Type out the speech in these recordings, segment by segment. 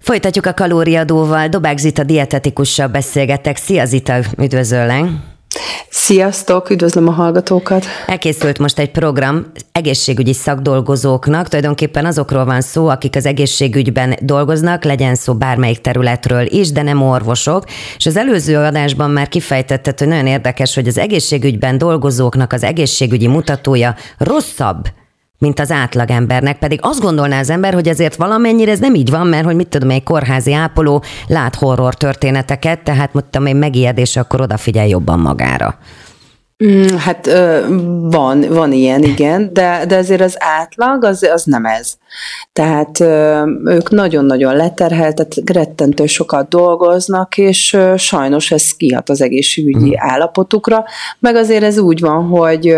Folytatjuk a kalóriadóval, Dobák Zita dietetikussal beszélgetek. Szia Zita, üdvözöllek! Sziasztok, üdvözlöm a hallgatókat! Elkészült most egy program egészségügyi szakdolgozóknak, tulajdonképpen azokról van szó, akik az egészségügyben dolgoznak, legyen szó bármelyik területről is, de nem orvosok, és az előző adásban már kifejtetted, hogy nagyon érdekes, hogy az egészségügyben dolgozóknak az egészségügyi mutatója rosszabb, mint az átlagembernek, pedig azt gondolná az ember, hogy azért valamennyire ez nem így van, mert hogy mit tudom, egy kórházi ápoló lát horror történeteket, tehát mondtam, egy megijedés, akkor odafigyel jobban magára. Hát van ilyen, igen, de azért az átlag az nem ez. Tehát ők nagyon-nagyon leterheltek, rettentő sokat dolgoznak, és sajnos ez kihat az egészségügyi állapotukra, meg azért ez úgy van,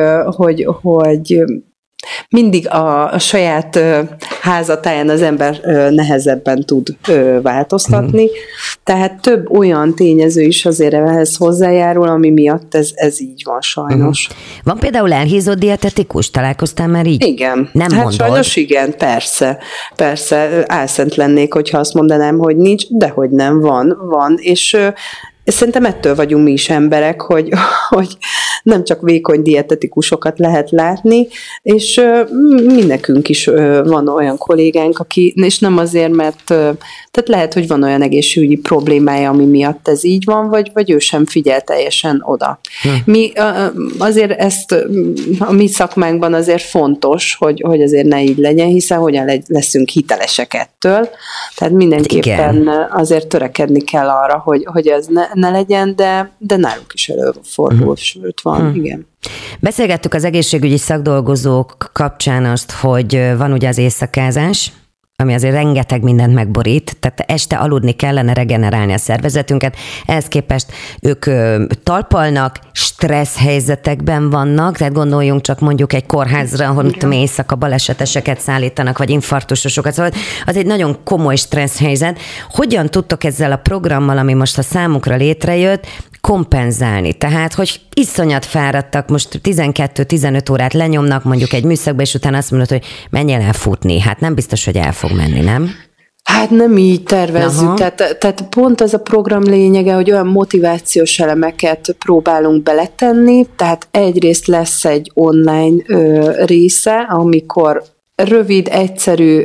hogy mindig a saját házatáján az ember nehezebben tud változtatni, tehát több olyan tényező is azért ehhez hozzájárul, ami miatt ez így van sajnos. Van például elhízott dietetikus? Találkoztál már így? Igen. Nem hát mondod? Sajnos igen, persze, álszent lennék, hogyha azt mondanám, hogy nincs, de hogy nem, van, és szerintem ettől vagyunk mi is emberek, hogy nem csak vékony dietetikusokat lehet látni, és mi nekünk is van olyan kollégánk, aki, és nem azért, mert tehát lehet, hogy van olyan egészségügyi problémája, ami miatt ez így van, vagy ő sem figyel teljesen oda. Mi azért ezt a mi szakmánkban azért fontos, hogy azért ne így legyen, hiszen hogyan leszünk hitelesek ettől, tehát mindenképpen azért törekedni kell arra, hogy ez ne legyen, de nálunk is előfordul, sőt van, igen. Beszélgettük az egészségügyi szakdolgozók kapcsán azt, hogy van ugye az éjszakázás, ami azért rengeteg mindent megborít, tehát este aludni kellene, regenerálni a szervezetünket, ehhez képest ők talpalnak, stressz helyzetekben vannak, tehát gondoljunk csak mondjuk egy kórházra, ahol mit tudom, éjszaka baleseteseket szállítanak, vagy infarktusosokat, szóval az egy nagyon komoly stressz helyzet. Hogyan tudtok ezzel a programmal, ami most a számukra létrejött, kompenzálni? Tehát, hogy iszonyat fáradtak, most 12-15 órát lenyomnak mondjuk egy műszakba, és utána azt mondod, hogy menjél el futni. Hát nem biztos, hogy el fog menni, nem? Hát nem így tervezzük, tehát pont ez a program lényege, hogy olyan motivációs elemeket próbálunk beletenni, tehát egyrészt lesz egy online része, amikor rövid, egyszerű,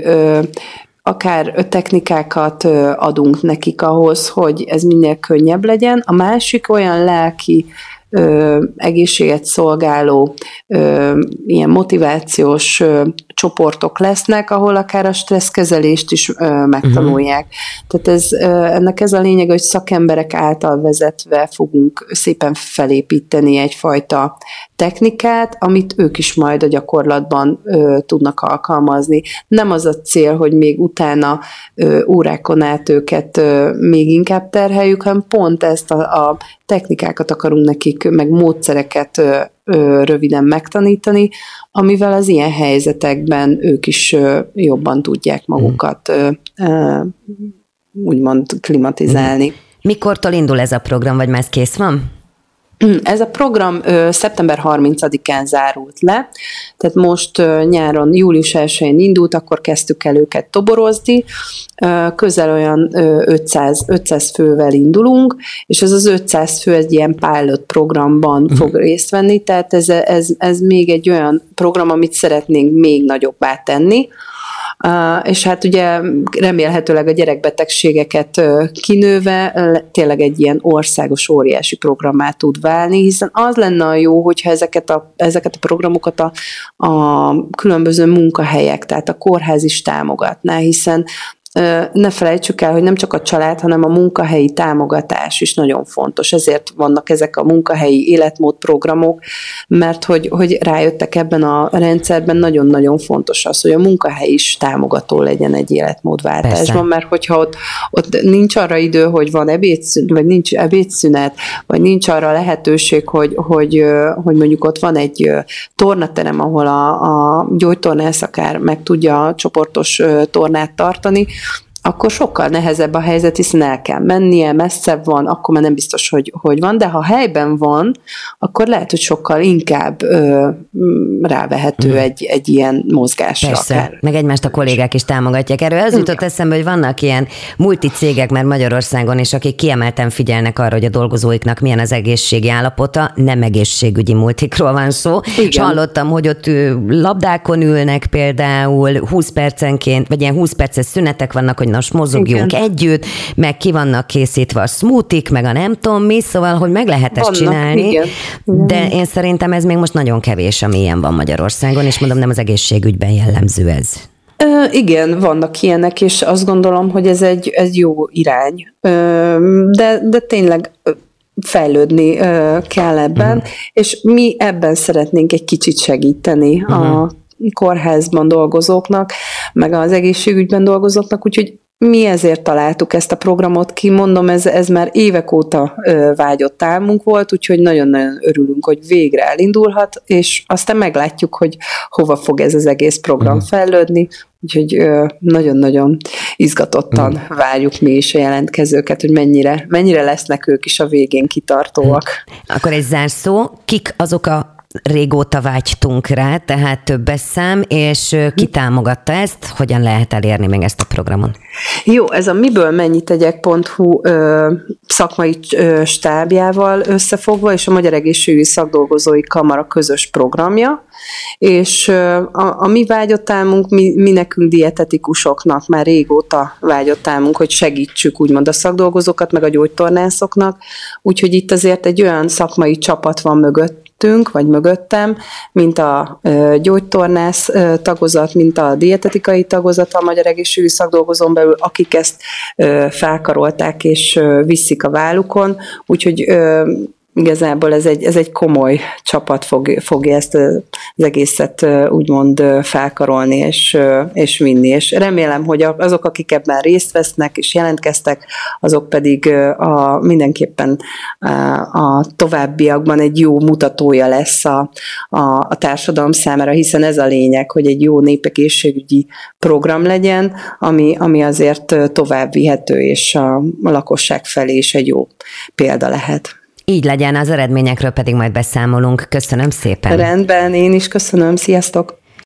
akár technikákat adunk nekik ahhoz, hogy ez minél könnyebb legyen. A másik olyan lelki egészséget szolgáló ilyen motivációs csoportok lesznek, ahol akár a stresszkezelést is megtanulják. Tehát ennek ez a lényeg, hogy szakemberek által vezetve fogunk szépen felépíteni egyfajta technikát, amit ők is majd a gyakorlatban tudnak alkalmazni. Nem az a cél, hogy még utána órákon át őket még inkább terheljük, hanem pont ezt a technikákat akarunk nekik, meg módszereket röviden megtanítani, amivel az ilyen helyzetekben ők is jobban tudják magukat úgymond klimatizálni. Mikortól indul ez a program, vagy már ez kész van? Ez a program szeptember 30-án zárult le, tehát most nyáron, július 1-én indult, akkor kezdtük el őket toborozni, közel olyan 500 fővel indulunk, és ez az 500 fő egy ilyen pilot programban fog részt venni, tehát ez még egy olyan program, amit szeretnénk még nagyobbá tenni, és hát ugye remélhetőleg a gyerekbetegségeket kinőve tényleg egy ilyen országos óriási programmá tud válni, hiszen az lenne a jó, hogyha ezeket a programokat a különböző munkahelyek, tehát a kórház is támogatná, hiszen ne felejtsük el, hogy nem csak a család, hanem a munkahelyi támogatás is nagyon fontos. Ezért vannak ezek a munkahelyi életmódprogramok, mert hogy rájöttek ebben a rendszerben, nagyon-nagyon fontos az, hogy a munkahely is támogató legyen egy életmódváltásban, mert hogyha ott nincs arra idő, hogy van ebédszünet, vagy nincs ebédszünet, vagy nincs arra lehetőség, hogy mondjuk ott van egy tornaterem, ahol a gyógytornász akár meg tudja a csoportos tornát tartani, akkor sokkal nehezebb a helyzet, hiszen el kell mennie, messzebb van, akkor már nem biztos, hogy van, de ha helyben van, akkor lehet, hogy sokkal inkább rávehető egy ilyen mozgásra. Persze, akár. meg egymást a kollégák is támogatják. Erről az jutott eszembe, hogy vannak ilyen multicégek már Magyarországon is, akik kiemelten figyelnek arra, hogy a dolgozóiknak milyen az egészségi állapota, nem egészségügyi multikról van szó. Igen. És hallottam, hogy ott labdákon ülnek például 20 percenként, vagy ilyen 20 perces szünetek vannak, hogy most mozogjunk együtt, meg ki vannak készítve a smoothie-k, meg a nem tudom mi, szóval, hogy meg lehet ezt csinálni, igen. De én szerintem ez még most nagyon kevés, ami ilyen van Magyarországon, és mondom, nem az egészségügyben jellemző ez. Igen, vannak ilyenek, és azt gondolom, hogy ez egy jó irány, de tényleg fejlődni kell ebben, és mi ebben szeretnénk egy kicsit segíteni a kórházban dolgozóknak, meg az egészségügyben dolgozóknak, úgyhogy mi ezért találtuk ezt a programot ki, mondom, ez már évek óta vágyott álmunk volt, úgyhogy nagyon-nagyon örülünk, hogy végre elindulhat, és aztán meglátjuk, hogy hova fog ez az egész program fejlődni, úgyhogy nagyon-nagyon izgatottan várjuk mi is a jelentkezőket, hogy mennyire lesznek ők is a végén kitartóak. Akkor egy zárszó, kik azok a régóta vágytunk rá, tehát többes szám, és ki támogatta ezt, hogyan lehet elérni még ezt a programon? Jó, ez a mibőlmennyitegyek.hu szakmai stábjával összefogva, és a Magyar Egészségügyi Szakdolgozói Kamara közös programja, és a mi vágyott álmunk, mi nekünk dietetikusoknak már régóta vágyott álmunk, hogy segítsük úgymond a szakdolgozókat, meg a gyógytornászoknak, úgyhogy itt azért egy olyan szakmai csapat van vagy mögöttem, mint a gyógytornász tagozat, mint a dietetikai tagozat a Magyar Egészségügyi Szakdolgozón belül, akik ezt felkarolták és viszik a vállukon, úgyhogy igazából ez egy komoly csapat fogja ezt az egészet úgymond felkarolni és vinni. És remélem, hogy azok, akik ebben részt vesznek és jelentkeztek, azok pedig mindenképpen a továbbiakban egy jó mutatója lesz a társadalom számára, hiszen ez a lényeg, hogy egy jó népegészségügyi program legyen, ami azért tovább vihető, és a lakosság felé is egy jó példa lehet. Így legyen, az eredményekről pedig majd beszámolunk. Köszönöm szépen. Rendben, én is köszönöm. Sziasztok!